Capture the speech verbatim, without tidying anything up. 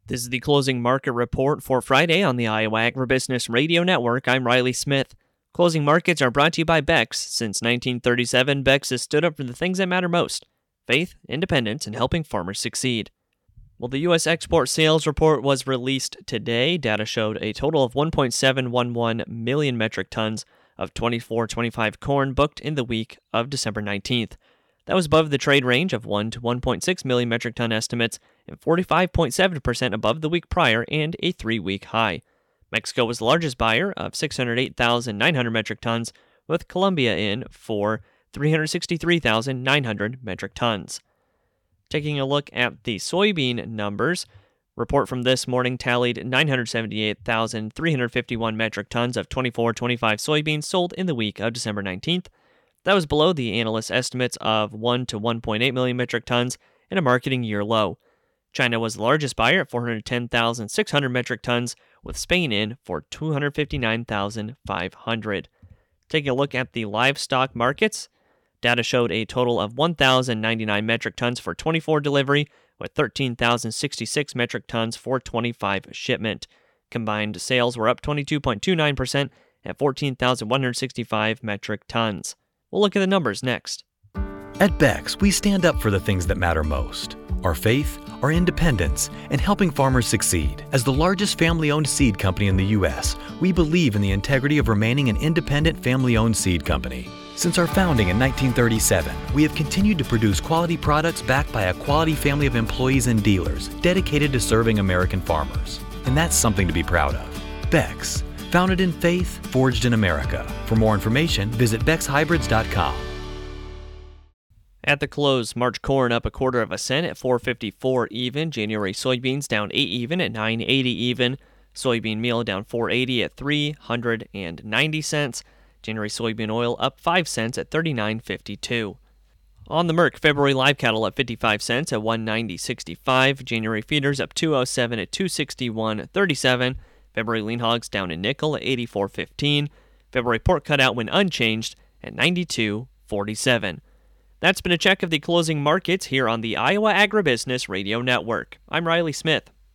This is the closing market report for Friday on the Iowa Agribusiness Radio Network. I'm Riley Smith. Closing markets are brought to you by Bex. Since nineteen thirty-seven, Bex has stood up for the things that matter most: faith, independence, and helping farmers succeed. Well, the U S export sales report was released today. Data showed a total of one point seven one one million metric tons of twenty-four twenty-five corn booked in the week of December nineteenth. That was above the trade range of one to one point six million metric ton estimates and forty-five point seven percent above the week prior and a three-week high. Mexico was the largest buyer of six hundred eight thousand nine hundred metric tons, with Colombia in for three hundred sixty-three thousand nine hundred metric tons. Taking a look at the soybean numbers, report from this morning tallied nine hundred seventy-eight thousand three hundred fifty-one metric tons of twenty-four twenty-five soybeans sold in the week of December nineteenth. That was below the analysts' estimates of one to one point eight million metric tons and a marketing year low. China was the largest buyer at four hundred ten thousand six hundred metric tons, with Spain in for two hundred fifty-nine thousand five hundred. Taking a look at the livestock markets, data showed a total of one thousand ninety-nine metric tons for twenty-four delivery, with thirteen thousand sixty-six metric tons for twenty-five shipment. Combined sales were up twenty-two point two nine percent at fourteen thousand one hundred sixty-five metric tons. We'll look at the numbers next. At Bex, we stand up for the things that matter most: our faith, our independence, and helping farmers succeed. As the largest family-owned seed company in the U S, we believe in the integrity of remaining an independent family-owned seed company. Since our founding in nineteen thirty-seven, we have continued to produce quality products backed by a quality family of employees and dealers dedicated to serving American farmers. And that's something to be proud of. Bex, founded in faith, forged in America. For more information, visit bex hybrids dot com. At the close, March corn up a quarter of a cent at four fifty-four even. January soybeans down eight even at nine eighty even. Soybean meal down four eighty at three hundred ninety cents. January soybean oil up five cents at thirty-nine fifty-two. On the Merc, February live cattle up fifty-five cents at one ninety sixty-five. January feeders up two oh seven at two sixty-one thirty-seven. February lean hogs down a nickel at eighty-four fifteen. February pork cutout went unchanged at ninety-two forty-seven. That's been a check of the closing markets here on the Iowa Agribusiness Radio Network. I'm Riley Smith.